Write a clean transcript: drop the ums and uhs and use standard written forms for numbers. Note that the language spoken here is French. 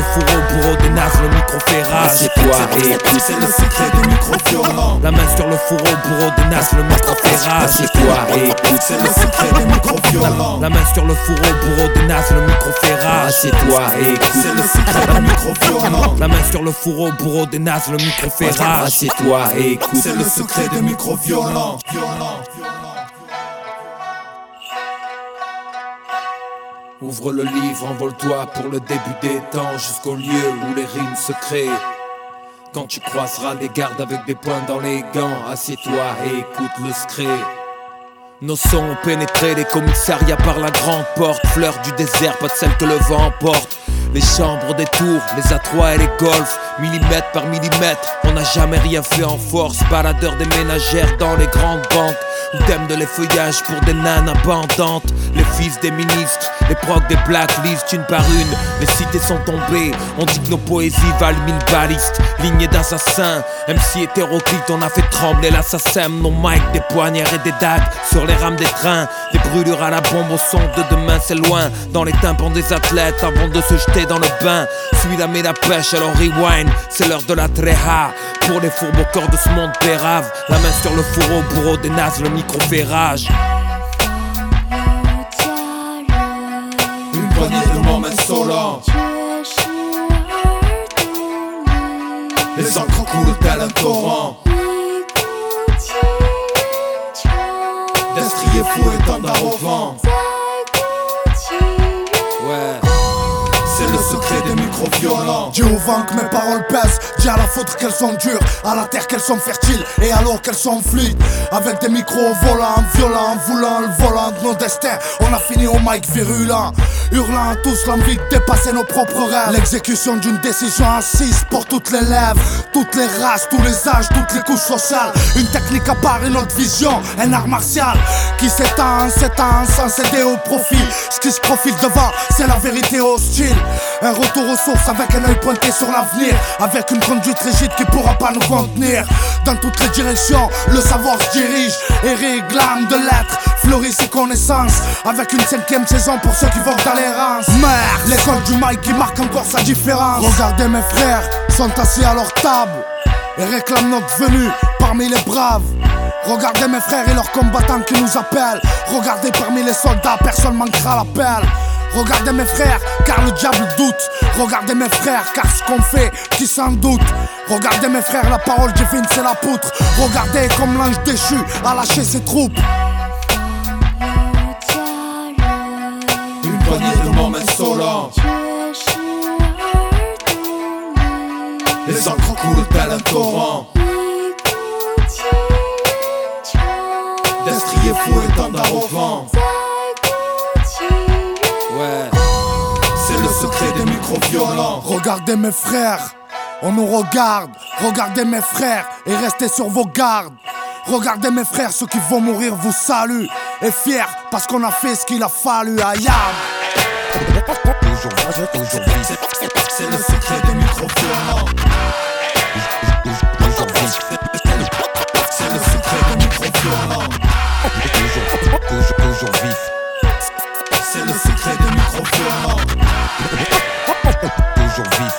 fourreau, bourreau des nazes, le micro fait rage. Assieds-toi et écoute, c'est le secret des micros violents. La main sur le fourreau, bourreau des nazes, le micro fait rage. Assieds-toi et écoute, C'est le secret des micros violents. La main sur le fourreau, bourreau des nazes, le micro fait rage. assieds-toi et écoute, C'est le secret des micros violents. La main sur le fourreau, bourreau des nazes, le micro fait rage. assieds-toi et écoute. C'est le secret des micros violents. Ouvre le livre, envole-toi pour le début des temps, jusqu'au lieu où les rimes se créent. Quand tu croiseras des gardes avec des poings dans les gants, assieds-toi et écoute le scré. Nos sons ont pénétré les commissariats par la grande porte. Fleur du désert, pas de celle que le vent emporte. Les chambres des tours, les A3 et les golfs, millimètre par millimètre, on n'a jamais rien fait en force. Baladeur des ménagères dans les grandes banques, ou thème de l'effeuillage pour des naines abondantes. Les fils des ministres, les procs des blacklists, une par une, les cités sont tombées. On dit que nos poésies valent 1000 balistes, lignées d'assassins. MC hétéroclite, on a fait trembler l'assassin. Nos mics, des poignards et des dagues sur les rames des trains. Des brûlures à la bombe au son de demain, c'est loin. Dans les tympans des athlètes avant de se jeter dans le bain. Suis la met la pêche, alors rewind, c'est l'heure de la tréha. Pour les fourbes au cœur de ce monde pérave. La main sur le fourreau, bourreau des nazes, le micro fait rage. Une poignée de moments insolents. Les encres coulent tel un torrent. Destrier fou et tendard au vent. Ouais. C'est le secret des micros violents. Dis au vent que mes paroles pèsent. Dis à la foudre qu'elles sont dures, à la terre qu'elles sont fertiles, et à l'eau qu'elles sont fluides. Avec des micros volants, violents, voulant le volant de nos destins. On a fini au mic virulent, hurlant à tous l'envie de dépasser nos propres rêves. L'exécution d'une décision assise pour toutes les lèvres, toutes les races, tous les âges, toutes les couches sociales. Une technique à part, une autre vision, un art martial qui s'étend sans céder au profit. Ce qui se profile devant, c'est la vérité hostile. Un retour aux sources avec un œil pointé sur l'avenir, avec une conduite rigide qui pourra pas nous contenir. Dans toutes les directions, le savoir se dirige et réclame de l'être. Fleurit ses connaissances avec une 5e saison pour ceux qui vont dans l'errance. Merde, l'école du mic qui marque encore sa différence. Regardez mes frères, sont assis à leur table et réclament notre venue parmi les braves. Regardez mes frères et leurs combattants qui nous appellent. Regardez parmi les soldats, personne manquera l'appel. Regardez mes frères, car le diable doute. Regardez mes frères, car ce qu'on fait, qui s'en doute. Regardez mes frères, la parole divine c'est la poutre. Regardez comme l'ange déchu a lâché ses troupes. Une poignée de moments insolents. Les encres coulent tel un torrent. Destrier fou et tendard au vent. Ouais. C'est le secret des micros violents. Regardez mes frères, on nous regarde. Regardez mes frères et restez sur vos gardes. Regardez mes frères, ceux qui vont mourir vous saluent. Et fiers parce qu'on a fait ce qu'il a fallu. Ayam. C'est le secret des micros violents. C'est le secret des micros violents. Toujours vif, C'est le secret des micros violents. toujours vif.